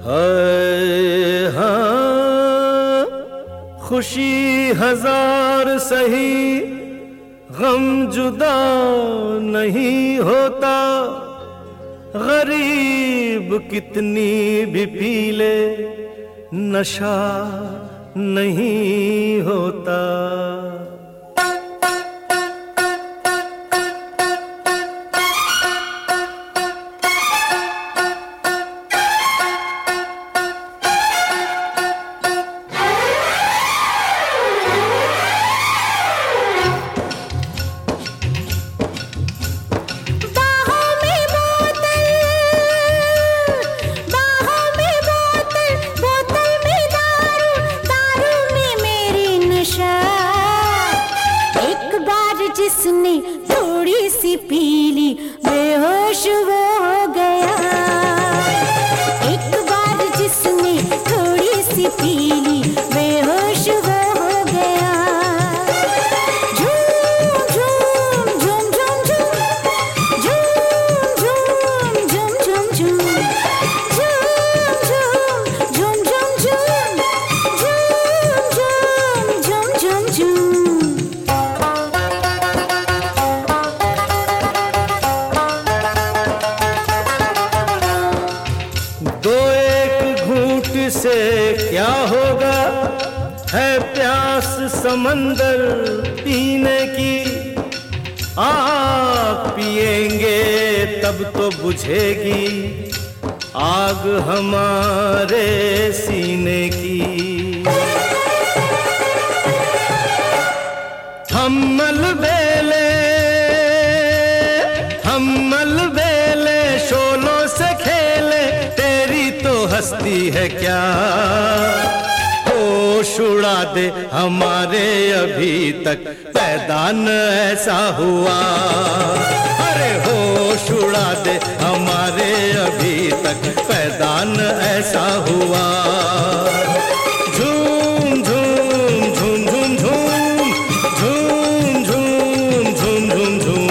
हाय हाँ, खुशी हजार सही, गम जुदा नहीं होता। गरीब कितनी भी पी ले, नशा नहीं होता। जिसने थोड़ी सी पीली बेहोश वो हो गया। एक बार जिसने थोड़ी सी पीली बेहोश वो हो गया। झूम झूम झूम झूम झूम झूम झूम झूम झूम झूम झूम झूम झूम झूम झूम झूम। दो एक घूंट से क्या होगा, है प्यास समंदर पीने की। आग पिएंगे तब तो बुझेगी आग हमारे सीने की। हम मलबेले शोलों से खेले, तेरी तो हस्ती है क्या। होश उड़ा दे हमारे, अभी तक पैदा न ऐसा हुआ। अरे होश उड़ा दे हमारे, अभी तक पैदा न ऐसा हुआ। झूम झूम झूम झूम झूम झूम झूम झूम झूम झूम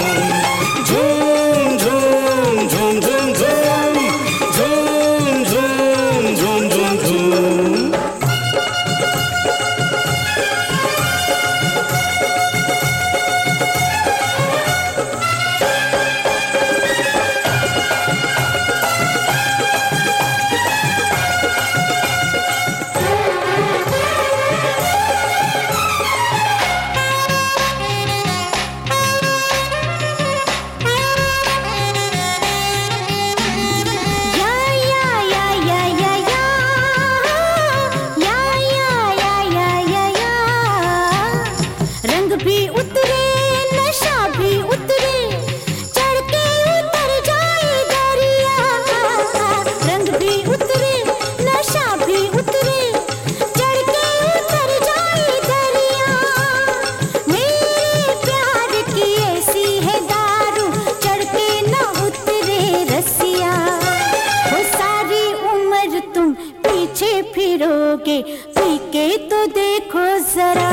फिरोगे पी के तो देखो जरा।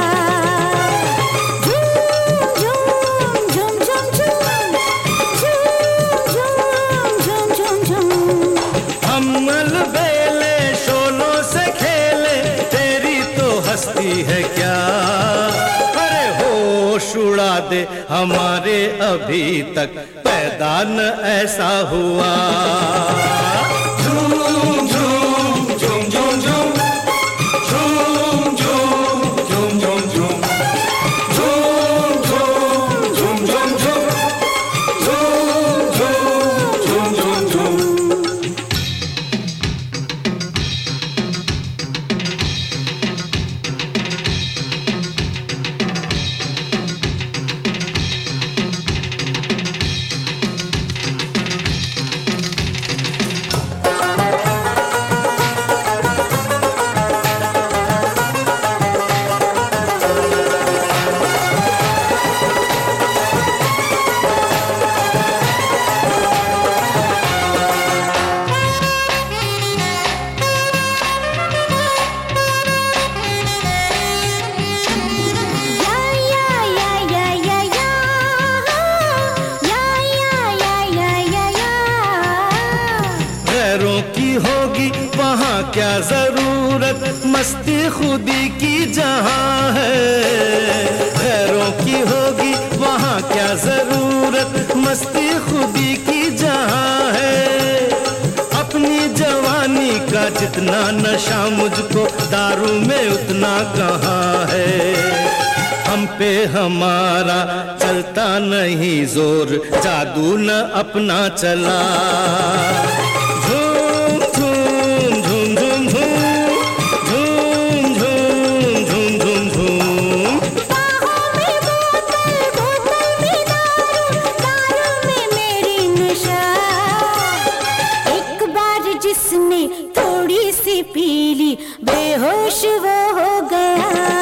झूम झूम झूम झूम झूम झूम झूम झूम। हम मलबेले शोलों से खेले, तेरी तो हस्ती है क्या। अरे होश उड़ा दे हमारे, अभी तक पैदा न ऐसा हुआ। वहाँ क्या जरूरत मस्ती खुदी की जहाँ है, गैरों की होगी वहाँ क्या जरूरत मस्ती खुदी की जहाँ है। अपनी जवानी का जितना नशा मुझको दारू में उतना कहाँ है। हम पे हमारा चलता नहीं जोर, जादू न अपना चला। झूम झूम झूम झूम झूम झूम झूम झूम झूम झूम। बाहों में बोतल, बोतल में दारू, दारू में मेरी नशा। एक बार जिसने थोड़ी सी पी ली, बेहोश वो हो गया।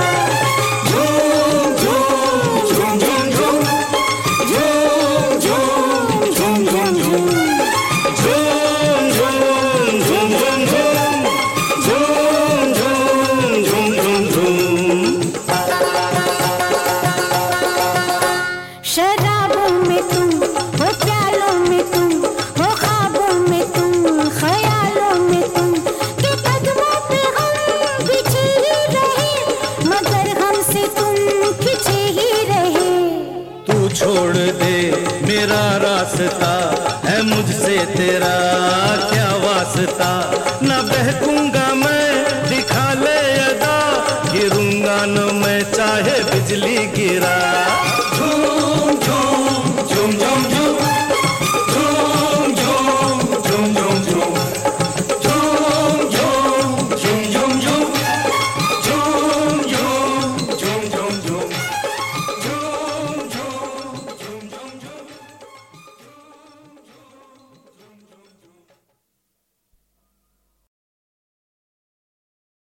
शराबों में तुम हो, प्यालों में तुम हो, ख्वाबों में तुम, ख्यालों में तुम, के कदमों पे हम पीछे ही रहे, मगर हमसे तुम खींचे ही रहे। तू छोड़ दे मेरा रास्ता, है मुझसे तेरा क्या वास्ता। न बहकूंगा मैं, दिखा ले अदा, गिरूंगा न मैं चाहे बिजली गिरा।